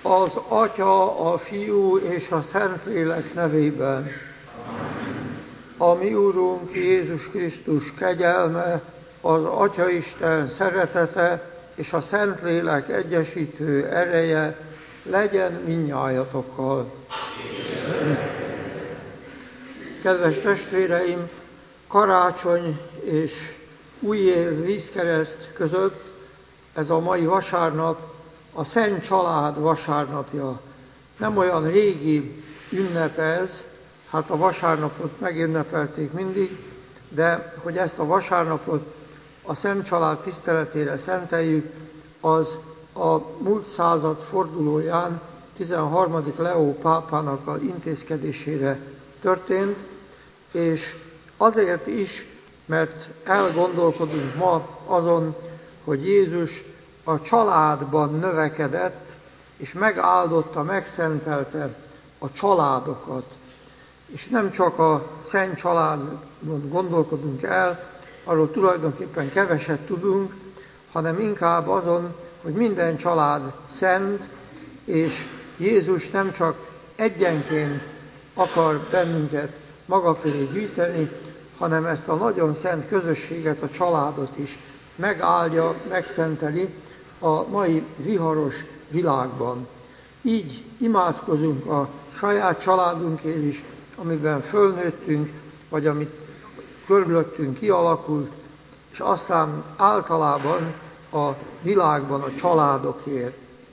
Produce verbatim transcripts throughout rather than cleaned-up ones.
Az Atya, a Fiú és a Szentlélek nevében. A mi Úrunk Jézus Krisztus kegyelme, az Atyaisten szeretete és a Szentlélek egyesítő ereje legyen mindnyájatokkal. Kedves testvéreim, karácsony és új év vízkereszt között ez a mai vasárnap a Szent Család vasárnapja. Nem olyan régi ünnep ez, hát a vasárnapot megünnepelték mindig, de hogy ezt a vasárnapot a Szent Család tiszteletére szenteljük, az a múlt század fordulóján tizenharmadik Leó pápának az intézkedésére történt, és azért is, mert elgondolkodunk ma azon, hogy Jézus a családban növekedett, és megáldotta, megszentelte a családokat. És nem csak a Szent Családon gondolkodunk el, arról tulajdonképpen keveset tudunk, hanem inkább azon, hogy minden család szent, és Jézus nem csak egyenként akar bennünket maga felé gyűjteni, hanem ezt a nagyon szent közösséget, a családot is megáldja, megszenteli a mai viharos világban. Így imádkozunk a saját családunkért is, amiben fölnőttünk, vagy amit körülöttünk kialakult, és aztán általában a világban a családokért.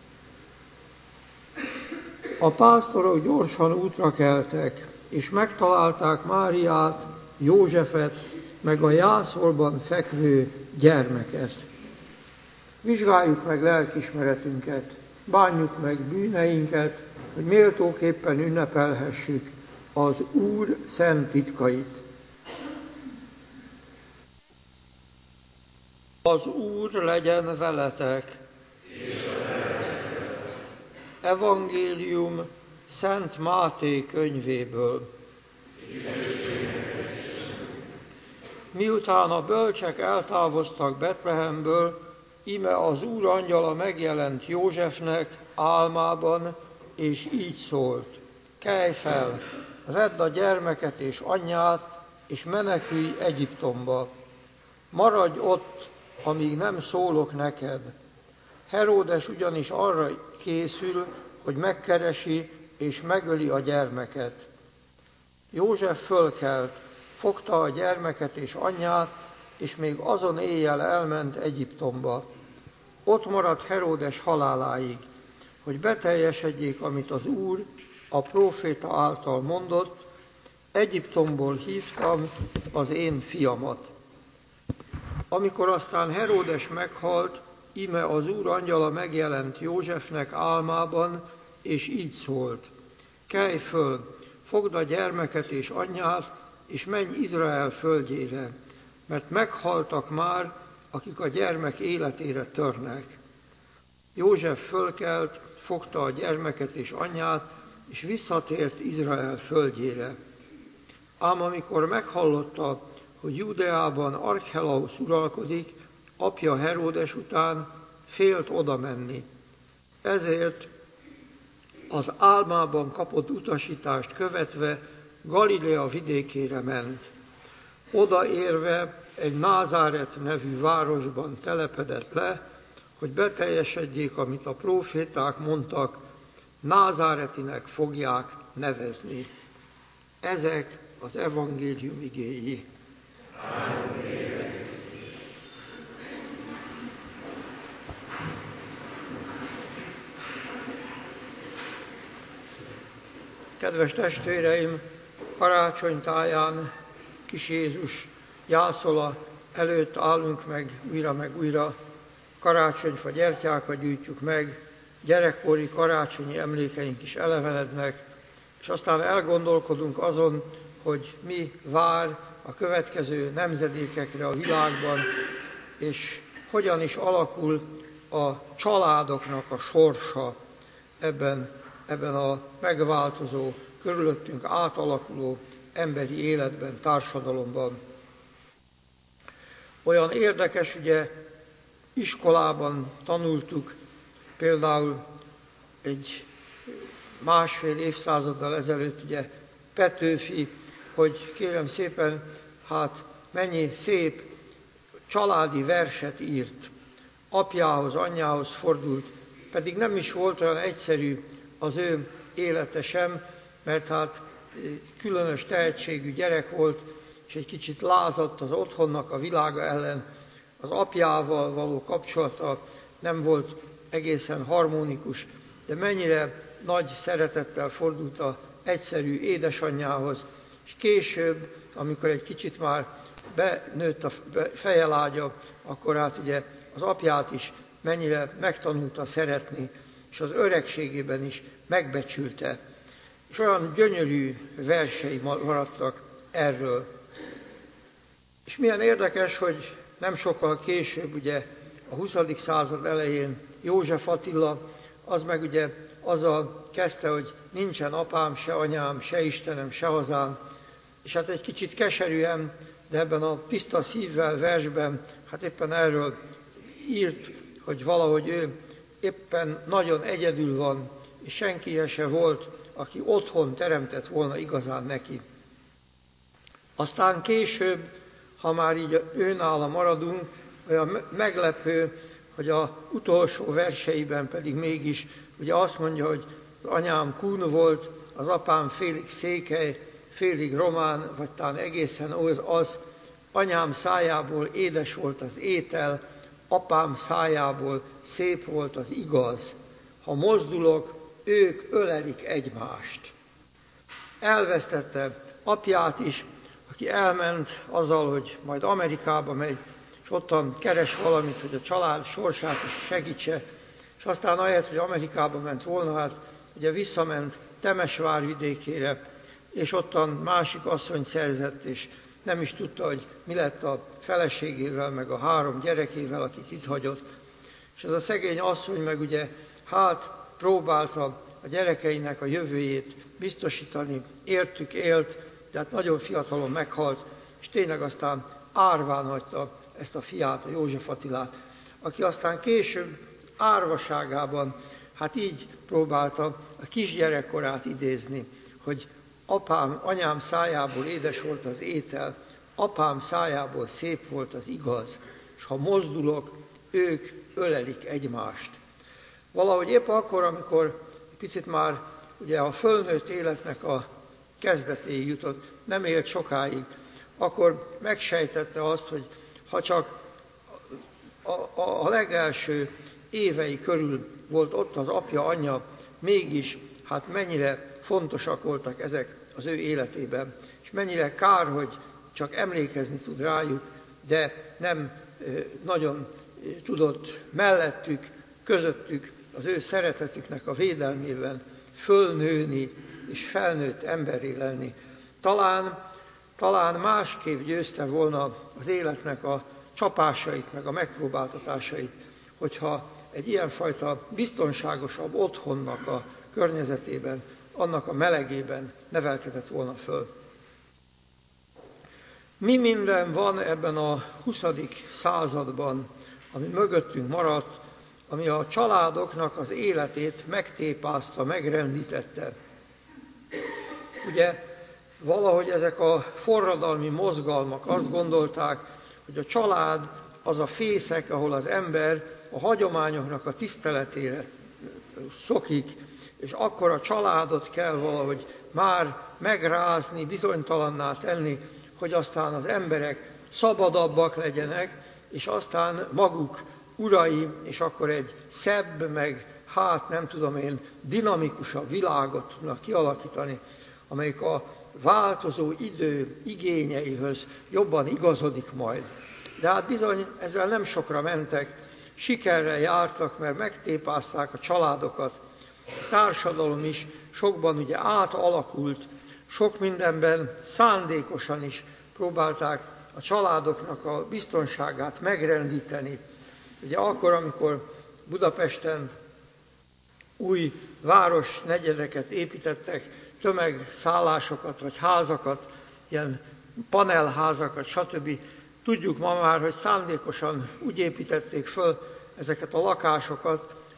A pásztorok gyorsan útra keltek, és megtalálták Máriát, Józsefet, meg a jászolban fekvő gyermeket. Vizsgáljuk meg lelkiismeretünket, bánjuk meg bűneinket, hogy méltóképpen ünnepelhessük az Úr szent titkait. Az Úr legyen veletek! Evangélium Szent Máté könyvéből. Miután a bölcsek eltávoztak Betlehemből, íme az Úr angyala megjelent Józsefnek álmában, és így szólt: kelj fel, vedd a gyermeket és anyját, és menekülj Egyiptomba. Maradj ott, amíg nem szólok neked. Heródes ugyanis arra készül, hogy megkeresi és megöli a gyermeket. József fölkelt, fogta a gyermeket és anyját, és még azon éjjel elment Egyiptomba. Ott maradt Heródes haláláig, hogy beteljesedjék, amit az Úr a próféta által mondott: Egyiptomból hívtam az én fiamat. Amikor aztán Heródes meghalt, íme az Úr angyala megjelent Józsefnek álmában, és így szólt: kelj föl, fogd a gyermeket és anyját, és menj Izrael földjére, mert meghaltak már, akik a gyermek életére törnek. József fölkelt, fogta a gyermeket és anyját, és visszatért Izrael földjére. Ám amikor meghallotta, hogy Judeában Archelaus uralkodik, apja Heródes után, félt oda menni. Ezért az álmában kapott utasítást követve Galilea vidékére ment. Odaérve egy Názáret nevű városban telepedett le, hogy beteljesedjék, amit a próféták mondtak: Názáretinek fogják nevezni. Ezek az evangélium igéi. Kedves testvéreim, karácsonytáján kis Jézus jászola előtt állunk meg újra meg újra, karácsonyfa gyertyákat gyűjtjük meg, gyerekkori karácsonyi emlékeink is elevenednek, és aztán elgondolkodunk azon, hogy mi vár a következő nemzedékekre a világban, és hogyan is alakul a családoknak a sorsa ebben, ebben a megváltozó, körülöttünk átalakuló emberi életben, társadalomban. Olyan érdekes, ugye iskolában tanultuk például egy másfél évszázaddal ezelőtt ugye Petőfi, hogy kérem szépen, hát mennyi szép családi verset írt. Apjához, anyjához fordult, pedig nem is volt olyan egyszerű az ő élete sem, mert hát különös tehetségű gyerek volt, és egy kicsit lázadt az otthonnak a világa ellen. Az apjával való kapcsolata nem volt egészen harmonikus, de mennyire nagy szeretettel fordult az egyszerű édesanyjához, és később, amikor egy kicsit már benőtt a fejelágya, akkor hát ugye az apját is mennyire megtanulta szeretni, és az öregségében is megbecsülte. És olyan gyönyörű versei maradtak erről. És milyen érdekes, hogy nem sokkal később, ugye a huszadik század elején József Attila, az meg ugye azzal kezdte, hogy nincsen apám, se anyám, se Istenem, se hazám. És hát egy kicsit keserűen, de ebben a tiszta szívvel versben, hát éppen erről írt, hogy valahogy ő éppen nagyon egyedül van, és senki se volt, aki otthon teremtett volna igazán neki. Aztán később, ha már így őnála maradunk, olyan meglepő, hogy az utolsó verseiben pedig mégis ugye azt mondja, hogy az anyám kun volt, az apám félig székely, félig román, vagy talán egészen az, az, anyám szájából édes volt az étel, apám szájából szép volt az igaz. Ha mozdulok, ők ölelik egymást. Elvesztette apját is, aki elment azzal, hogy majd Amerikába megy, és ottan keres valamit, hogy a család sorsát is segítse, és aztán ahelyett, hogy Amerikába ment volna, hát ugye visszament Temesvár vidékére, és ottan másik asszony szerzett, és nem is tudta, hogy mi lett a feleségével, meg a három gyerekével, akit itt hagyott. És ez a szegény asszony meg ugye hát próbálta a gyerekeinek a jövőjét biztosítani, értük élt, de hát nagyon fiatalon meghalt, és tényleg aztán árván hagyta ezt a fiát, a József Attilát, aki aztán később árvaságában, hát így próbálta a kisgyerekkorát idézni, hogy apám, anyám szájából édes volt az étel, apám szájából szép volt az igaz, és ha mozdulok, ők ölelik egymást. Valahogy épp akkor, amikor picit már ugye a fölnőtt életnek a kezdetéig jutott, nem élt sokáig, akkor megsejtette azt, hogy ha csak a, a, a legelső évei körül volt ott az apja, anyja, mégis hát mennyire fontosak voltak ezek az ő életében, és mennyire kár, hogy csak emlékezni tud rájuk, de nem nagyon tudott mellettük, közöttük az ő szeretetüknek a védelmében fölnőni és felnőtt emberré lenni. Talán, talán másképp győzte volna az életnek a csapásait, meg a megpróbáltatásait, hogyha egy ilyenfajta biztonságosabb otthonnak a környezetében, annak a melegében nevelkedett volna föl. Mi minden van ebben a huszadik században, ami mögöttünk maradt, ami a családoknak az életét megtépázta, megrendítette. Ugye valahogy ezek a forradalmi mozgalmak azt gondolták, hogy a család az a fészek, ahol az ember a hagyományoknak a tiszteletére szokik, és akkor a családot kell valahogy már megrázni, bizonytalanná tenni, hogy aztán az emberek szabadabbak legyenek, és aztán maguk urai, és akkor egy szebb, meg hát nem tudom én, dinamikusabb világot tudnak kialakítani, amelyik a változó idő igényeihöz jobban igazodik majd. De hát bizony ezzel nem sokra mentek, sikerrel jártak, mert megtépázták a családokat. A társadalom is sokban ugye átalakult, sok mindenben szándékosan is próbálták a családoknak a biztonságát megrendíteni. Ugye akkor, amikor Budapesten új városnegyedeket építettek, tömegszállásokat vagy házakat, ilyen panelházakat, stb. Tudjuk ma már, hogy szándékosan úgy építették föl ezeket a lakásokat,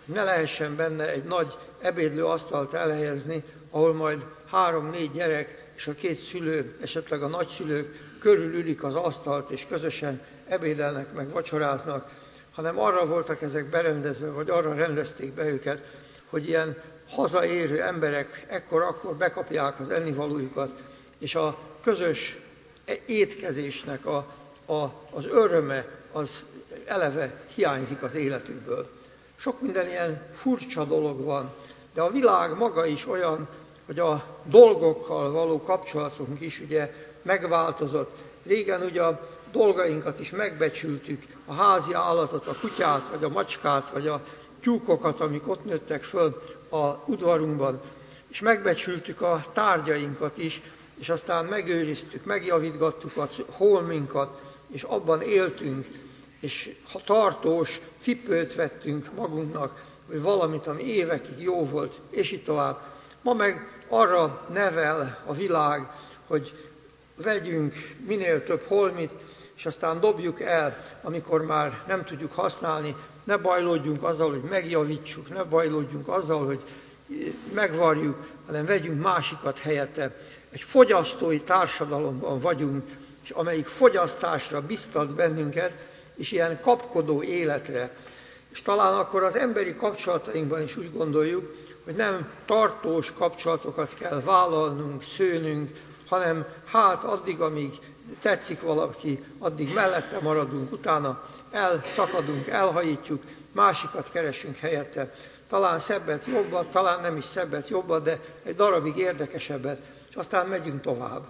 ne lehessen benne egy nagy ebédlőasztalt elhelyezni, ahol majd három-négy gyerek és a két szülő, esetleg a nagyszülők körülülik az asztalt, és közösen ebédelnek meg, vacsoráznak, hanem arra voltak ezek berendezve, vagy arra rendezték be őket, hogy ilyen hazaérő emberek ekkor-akkor bekapják az ennivalójukat, és a közös étkezésnek a, a, az öröme az eleve hiányzik az életükből. Sok minden ilyen furcsa dolog van, de a világ maga is olyan, hogy a dolgokkal való kapcsolatunk is ugye megváltozott. Régen ugye a dolgainkat is megbecsültük, a házi állatot, a kutyát, vagy a macskát, vagy a tyúkokat, amik ott nőttek föl a udvarunkban, és megbecsültük a tárgyainkat is, és aztán megőriztük, megjavítgattuk a holminkat, és abban éltünk, és ha tartós cipőt vettünk magunknak, vagy valamit, ami évekig jó volt, és így tovább. Ma meg arra nevel a világ, hogy vegyünk minél több holmit, és aztán dobjuk el, amikor már nem tudjuk használni, ne bajlódjunk azzal, hogy megjavítsuk, ne bajlódjunk azzal, hogy megvarjuk, hanem vegyünk másikat helyette. Egy fogyasztói társadalomban vagyunk, és amelyik fogyasztásra biztat bennünket, és ilyen kapkodó életre. És talán akkor az emberi kapcsolatainkban is úgy gondoljuk, hogy nem tartós kapcsolatokat kell vállalnunk, szőnünk, hanem hát addig, amíg tetszik valaki, addig mellette maradunk, utána elszakadunk, elhajítjuk, másikat keresünk helyette. Talán szebbet, jobbat, talán nem is szebbet, jobbat, de egy darabig érdekesebbet, és aztán megyünk tovább.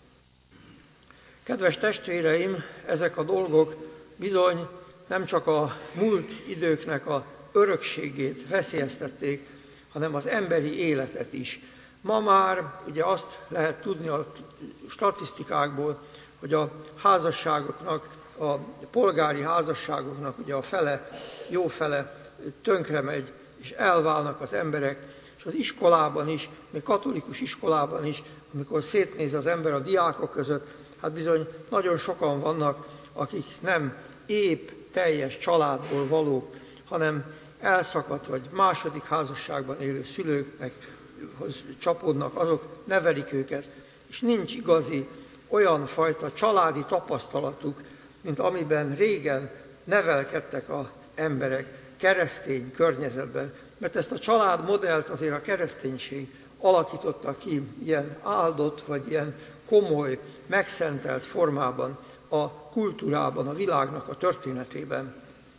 Kedves testvéreim, ezek a dolgok bizony nem csak a múlt időknek a örökségét veszélyeztették, hanem az emberi életet is. Ma már ugye azt lehet tudni a statisztikákból, hogy a házasságoknak, a polgári házasságoknak ugye a fele, jó fele tönkre megy, és elválnak az emberek, és az iskolában is, még katolikus iskolában is, amikor szétnéz az ember a diákok között, hát bizony nagyon sokan vannak, akik nem épp teljes családból valók, hanem elszakadt vagy második házasságban élő szülőknek csapódnak, azok nevelik őket, és nincs igazi olyan fajta családi tapasztalatuk, mint amiben régen nevelkedtek az emberek keresztény környezetben. Mert ezt a családmodellt azért a kereszténység alakította ki ilyen áldott, vagy ilyen komoly, megszentelt formában a kultúrában, a világnak a történetében.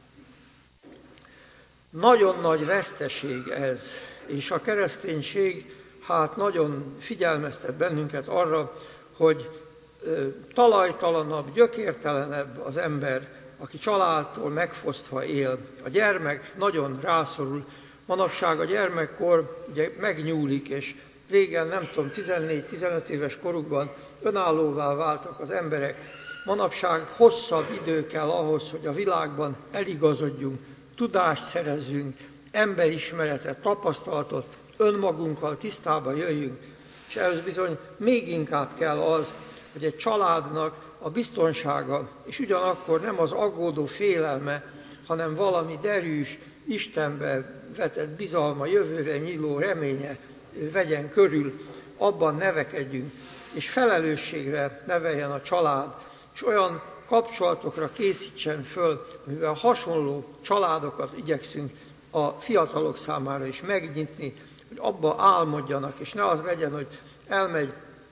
Nagyon nagy veszteség ez, és a kereszténység hát nagyon figyelmeztet bennünket arra, hogy ö, talajtalanabb, gyökértelenebb az ember, aki családtól megfosztva él. A gyermek nagyon rászorul. Manapság a gyermekkor ugye megnyúlik, és régen, nem tudom, tizennégy-tizenöt éves korukban önállóvá váltak az emberek. Manapság hosszabb idő kell ahhoz, hogy a világban eligazodjunk, tudást szerezzünk, emberismeretet, tapasztalatot, önmagunkkal tisztába jöjjünk, és ehhez bizony még inkább kell az, hogy egy családnak a biztonsága, és ugyanakkor nem az aggódó félelme, hanem valami derűs, Istenbe vetett bizalma, jövőre nyíló reménye vegyen körül, abban nevekedjünk, és felelősségre neveljen a család, és olyan kapcsolatokra készítsen föl, amivel hasonló családokat igyekszünk a fiatalok számára is megnyitni, hogy abba álmodjanak, és ne az legyen, hogy elmegy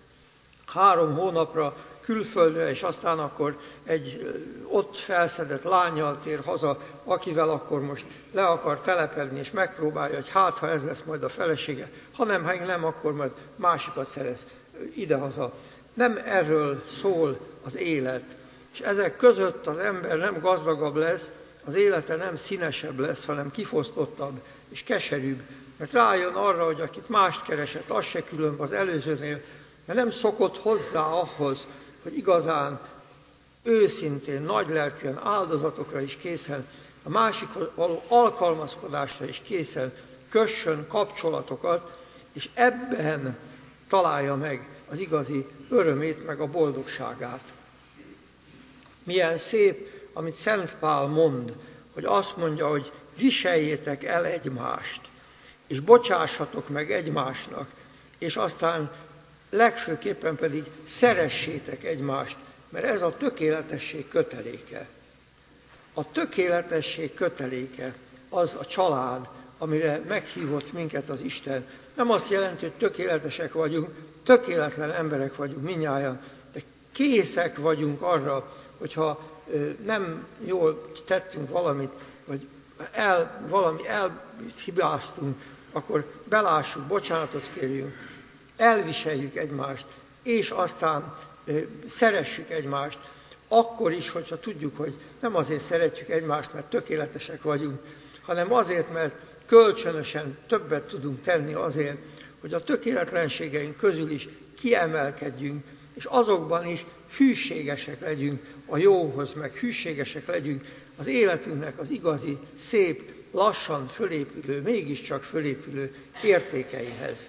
három hónapra külföldre, és aztán akkor egy ott felszedett lánnyal tér haza, akivel akkor most le akar telepedni, és megpróbálja, hogy hát, ha ez lesz majd a felesége, hanem, ha nem, akkor majd másikat szerez idehaza. Nem erről szól az élet, és ezek között az ember nem gazdagabb lesz, az élete nem színesebb lesz, hanem kifosztottabb és keserűbb, mert rájön arra, hogy akit mást keresett, az se különb az előzőnél, mert nem szokott hozzá ahhoz, hogy igazán, őszintén, nagylelkűen áldozatokra is készen, a másikhoz való alkalmazkodásra is készen kössön kapcsolatokat, és ebben találja meg az igazi örömét, meg a boldogságát. Milyen szép, amit Szent Pál mond, hogy azt mondja, hogy viseljétek el egymást, és bocsássatok meg egymásnak, és aztán legfőképpen pedig szeressétek egymást, mert ez a tökéletesség köteléke. A tökéletesség köteléke az a család, amire meghívott minket az Isten. Nem azt jelenti, hogy tökéletesek vagyunk, tökéletlen emberek vagyunk mindnyájan, de készek vagyunk arra, hogyha nem jól tettünk valamit, vagy el, valami elhibáztunk, akkor belássuk, bocsánatot kérjünk, elviseljük egymást, és aztán szeressük egymást, akkor is, hogyha tudjuk, hogy nem azért szeretjük egymást, mert tökéletesek vagyunk, hanem azért, mert kölcsönösen többet tudunk tenni azért, hogy a tökéletlenségeink közül is kiemelkedjünk, és azokban is hűségesek legyünk a jóhoz, meg hűségesek legyünk az életünknek az igazi, szép, lassan fölépülő, mégiscsak fölépülő értékeihez.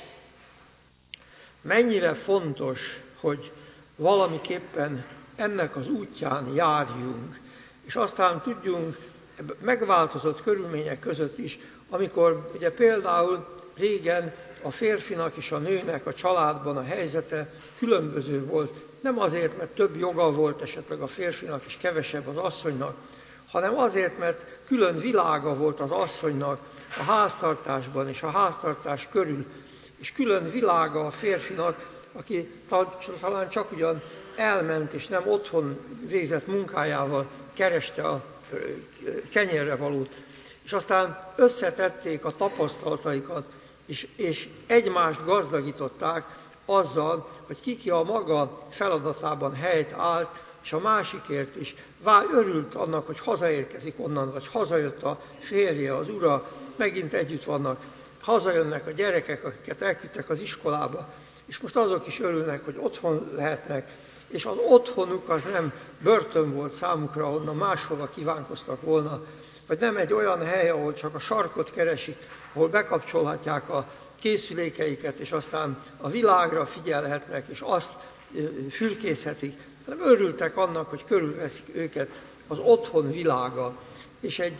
Mennyire fontos, hogy valamiképpen ennek az útján járjunk, és aztán tudjunk megváltozott körülmények között is, amikor ugye például régen a férfinak és a nőnek a családban a helyzete különböző volt, nem azért, mert több joga volt esetleg a férfinak és kevesebb az asszonynak, hanem azért, mert külön világa volt az asszonynak a háztartásban és a háztartás körül, és külön világa a férfinak, aki talán csak ugyan elment és nem otthon végzett munkájával kereste a kenyérre valót, és aztán összetették a tapasztalataikat, és, és egymást gazdagították azzal, hogy kiki a maga feladatában helyt állt, és a másikért is vár, örült annak, hogy hazaérkezik onnan, vagy hazajött a férje, az ura, megint együtt vannak, hazajönnek a gyerekek, akiket elküldtek az iskolába, és most azok is örülnek, hogy otthon lehetnek, és az otthonuk az nem börtön volt számukra, onnan máshova kívánkoztak volna, vagy nem egy olyan hely, ahol csak a sarkot keresik, ahol bekapcsolhatják a készülékeiket, és aztán a világra figyelhetnek, és azt fürkészhetik, hanem örültek annak, hogy körülveszik őket az otthon világa, és egy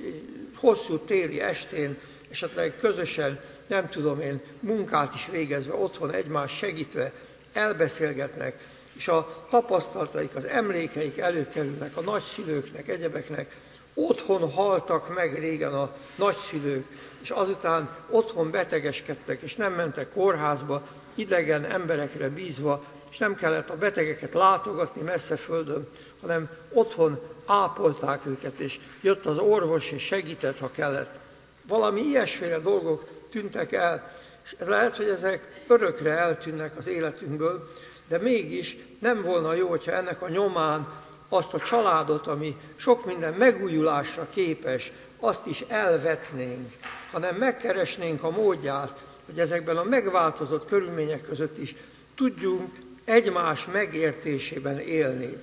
hosszú téli estén, esetleg közösen, nem tudom én, munkát is végezve, otthon egymást segítve, elbeszélgetnek, és a tapasztalataik, az emlékeik előkerülnek a nagyszülőknek, egyebeknek. Otthon haltak meg régen a nagyszülők, és azután otthon betegeskedtek, és nem mentek kórházba, idegen emberekre bízva, és nem kellett a betegeket látogatni messze földön, hanem otthon ápolták őket, és jött az orvos, és segített, ha kellett. Valami ilyesféle dolgok tűntek el, és lehet, hogy ezek örökre eltűnnek az életünkből, de mégis nem volna jó, hogyha ennek a nyomán azt a családot, ami sok minden megújulásra képes, azt is elvetnénk, hanem megkeresnénk a módját, hogy ezekben a megváltozott körülmények között is tudjunk egymás megértésében élni.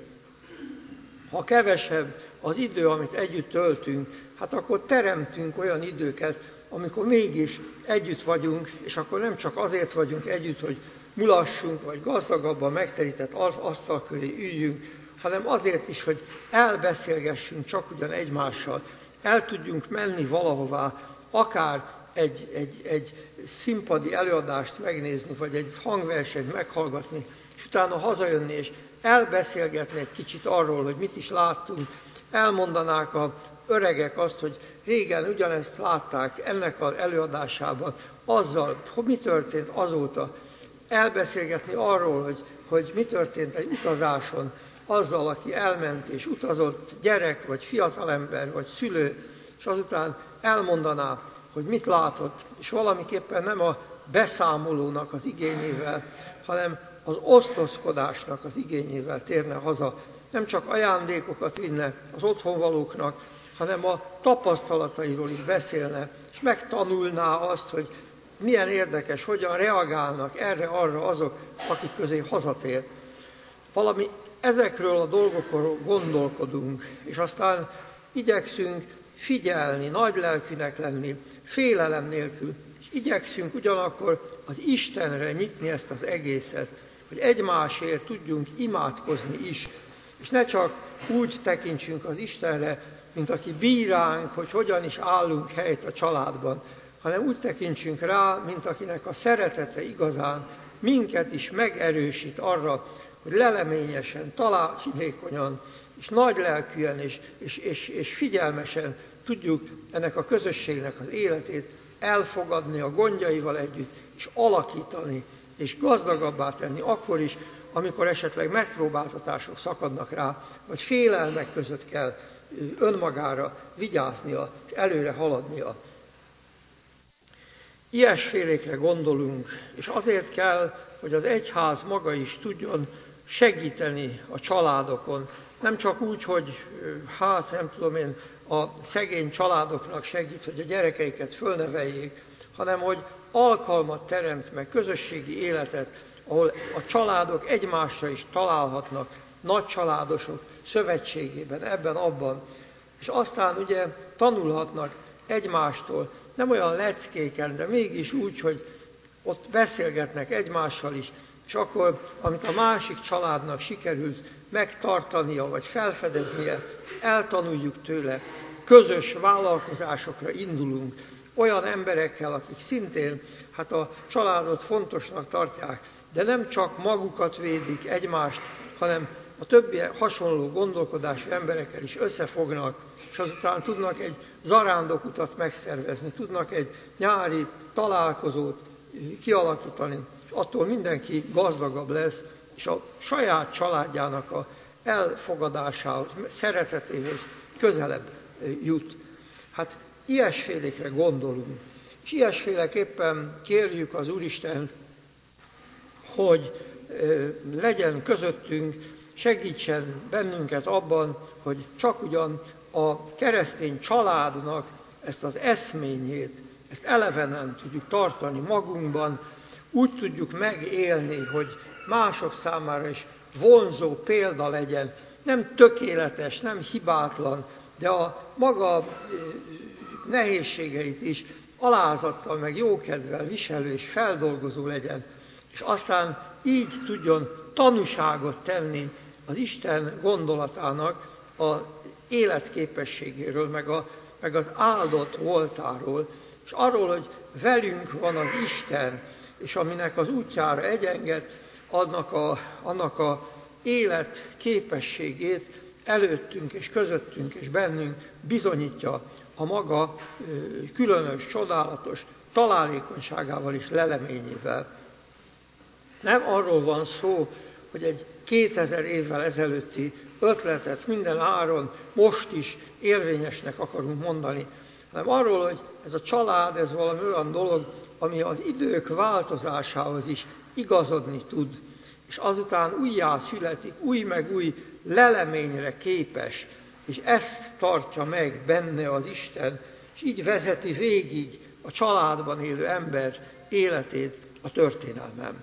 Ha kevesebb az idő, amit együtt töltünk, hát akkor teremtünk olyan időket, amikor mégis együtt vagyunk, és akkor nem csak azért vagyunk együtt, hogy mulassunk, vagy gazdagabban megterített asztal köré üljünk, hanem azért is, hogy elbeszélgessünk csak ugyan egymással, el tudjunk menni valahová, akár egy, egy, egy színpadi előadást megnézni, vagy egy hangversenyt meghallgatni, és utána hazajönni, és elbeszélgetni egy kicsit arról, hogy mit is láttunk, elmondanák az öregek azt, hogy régen ugyanezt látták ennek az előadásában, azzal, hogy mi történt azóta, elbeszélgetni arról, hogy, hogy mi történt egy utazáson, azzal, aki elment és utazott, gyerek, vagy fiatalember, vagy szülő, és azután elmondaná, hogy mit látott, és valamiképpen nem a beszámolónak az igényével, hanem az osztozkodásnak az igényével térne haza. Nem csak ajándékokat vinne az otthonvalóknak, hanem a tapasztalatairól is beszélne, és megtanulná azt, hogy milyen érdekes, hogyan reagálnak erre-arra azok, akik közé hazatér. Valami ezekről a dolgokról gondolkodunk, és aztán igyekszünk figyelni, nagylelkűnek lenni, félelem nélkül, és igyekszünk ugyanakkor az Istenre nyitni ezt az egészet, hogy egymásért tudjunk imádkozni is, És ne csak úgy tekintsünk az Istenre, mint aki bíránk, hogy hogyan is állunk helyt a családban, hanem úgy tekintsünk rá, mint akinek a szeretete igazán minket is megerősít arra, hogy leleményesen, talácsinékonyan, és nagy lelkűen, és, és, és, és figyelmesen tudjuk ennek a közösségnek az életét elfogadni a gondjaival együtt, és alakítani, és gazdagabbá tenni akkor is, amikor esetleg megpróbáltatások szakadnak rá, vagy félelmek között kell önmagára vigyáznia, és előre haladnia. Ilyesfélékre gondolunk, és azért kell, hogy az egyház maga is tudjon segíteni a családokon. Nem csak úgy, hogy hát nem tudom én, a szegény családoknak segít, hogy a gyerekeiket fölneveljék, hanem hogy alkalmat teremt meg, közösségi életet, ahol a családok egymásra is találhatnak, nagy családosok szövetségében, ebben, abban. És aztán ugye tanulhatnak egymástól, nem olyan leckéken, de mégis úgy, hogy ott beszélgetnek egymással is, és akkor, amit a másik családnak sikerült megtartania, vagy felfedeznie, eltanuljuk tőle, közös vállalkozásokra indulunk, olyan emberekkel, akik szintén hát a családot fontosnak tartják, de nem csak magukat védik, egymást, hanem a többi hasonló gondolkodású emberekkel is összefognak, és azután tudnak egy zarándokutat megszervezni, tudnak egy nyári találkozót kialakítani, és attól mindenki gazdagabb lesz, és a saját családjának a elfogadásához, szeretetéhez közelebb jut. Hát ilyesfélékre gondolunk, és ilyesféleképpen kérjük az Úristent, hogy legyen közöttünk, segítsen bennünket abban, hogy csak ugyan a keresztény családnak ezt az eszményét, ezt elevenen tudjuk tartani magunkban, úgy tudjuk megélni, hogy mások számára is vonzó példa legyen, nem tökéletes, nem hibátlan, de a maga nehézségeit is alázattal, meg jókedvel viselő és feldolgozó legyen, és aztán így tudjon tanúságot tenni az Isten gondolatának az életképességéről, meg, a, meg az áldott voltáról, és arról, hogy velünk van az Isten, és aminek az útjára egyenged, annak a, annak a élet képességét előttünk és közöttünk és bennünk bizonyítja a maga különös, csodálatos találékonyságával és leleményével. Nem arról van szó, hogy egy kétezer évvel ezelőtti ötletet minden áron most is érvényesnek akarunk mondani, hanem arról, hogy ez a család, ez valami olyan dolog, ami az idők változásához is igazodni tud, és azután újjá születik, új meg új leleményre képes, és ezt tartja meg benne az Isten, és így vezeti végig a családban élő ember életét a történelmem.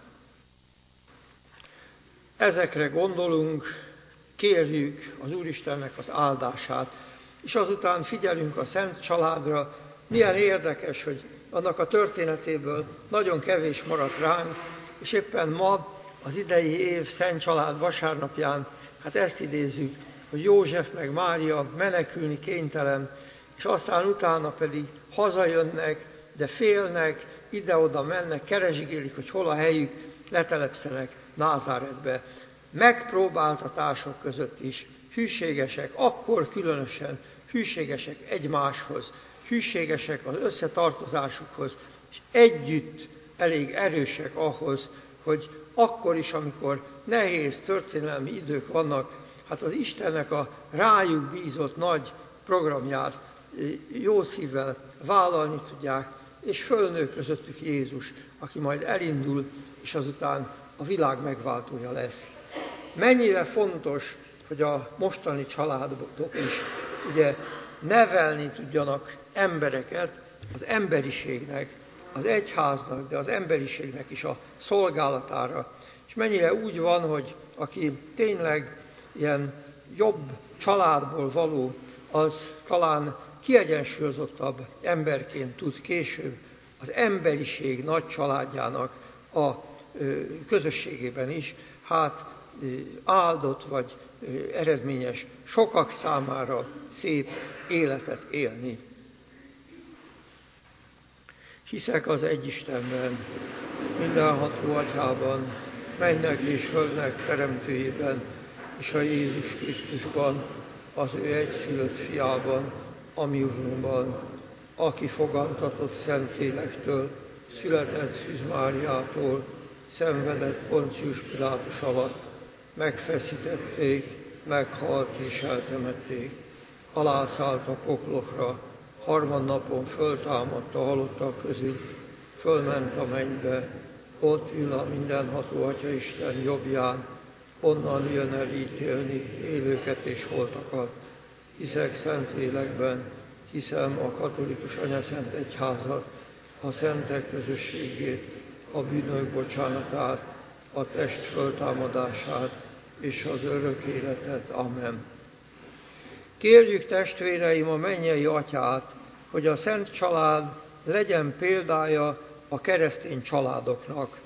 Ezekre gondolunk, kérjük az Úristennek az áldását, és azután figyelünk a Szent Családra. Milyen érdekes, hogy annak a történetéből nagyon kevés maradt ránk, és éppen ma, az idei év Szent Család vasárnapján, hát ezt idézzük, hogy József meg Mária menekülni kénytelen, és aztán utána pedig hazajönnek, de félnek, ide-oda mennek, keresgélik, hogy hol a helyük, letelepszenek Názáretbe. Megpróbáltatások között is hűségesek, akkor különösen hűségesek egymáshoz, hűségesek az összetartozásukhoz, és együtt elég erősek ahhoz, hogy akkor is, amikor nehéz történelmi idők vannak, hát az Istennek a rájuk bízott nagy programját jó szívvel vállalni tudják, és fölnő közöttük Jézus, aki majd elindul, és azután a világ megváltója lesz. Mennyire fontos, hogy a mostani családok is ugye nevelni tudjanak embereket az emberiségnek, az egyháznak, de az emberiségnek is a szolgálatára. És mennyire úgy van, hogy aki tényleg ilyen jobb családból való, az talán kiegyensúlyozottabb emberként tud később az emberiség nagy családjának a közösségében is, hát áldott vagy eredményes, sokak számára szép életet élni. Hiszek az egy Istenben, mindenható Atyában, mennek és földnek teremtőjében, és a Jézus Krisztusban, az ő egyszülött fiában, a mi Urunkban, aki fogantatott Szentlélektől, született Szűz Máriától, szenvedett Poncius Pilátus alatt, megfeszítették, meghalt és eltemették, alászállt a poklokra, harmadnapon föltámadt a halottak közül, fölment a mennybe, ott ül a mindenható Atyaisten jobbján, onnan jön el ítélni élőket és holtakat. Hiszek Szentlélekben, hiszem a katolikus anyaszent egyházat, a szentek közösségét, a bűnök bocsánatát, a test föltámadását és az örök életet. Amen. Kérjük, testvéreim, a mennyei Atyát, hogy a Szent Család legyen példája a keresztény családoknak.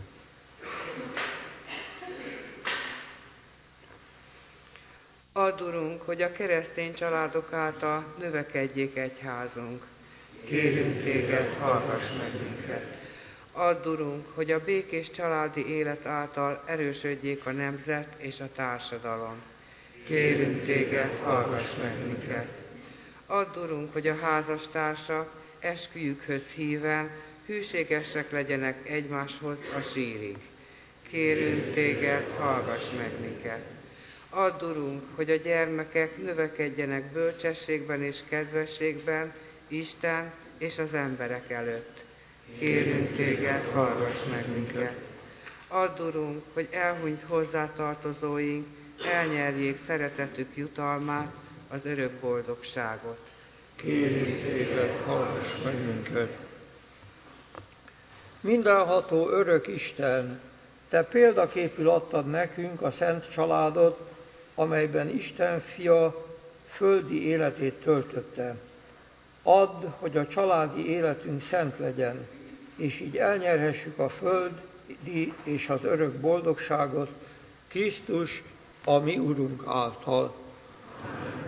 Add, Urunk, hogy a keresztény családok által növekedjék egyházunk. Kérünk téged, hallgass meg minket. Add, Urunk, hogy a békés családi élet által erősödjék a nemzet és a társadalom. Kérünk téged, hallgass meg minket. Add, Urunk, hogy a házastársak esküjükhöz híven hűségesek legyenek egymáshoz a sírig. Kérünk téged, hallgass meg minket. Add, Urunk, hogy a gyermekek növekedjenek bölcsességben és kedvességben Isten és az emberek előtt. Kérünk téged, hallgass meg minket. Add, Urunk, hogy elhunyt hozzátartozóink elnyerjék szeretetük jutalmát, az örök boldogságot. Kérünk téged, hallgass meg minket. Mindenható örök Isten, te példaképül adtad nekünk a szent családot, amelyben Isten fia földi életét töltötte. Add, hogy a családi életünk szent legyen, és így elnyerhessük a földi és az örök boldogságot Krisztus, a mi Urunk által.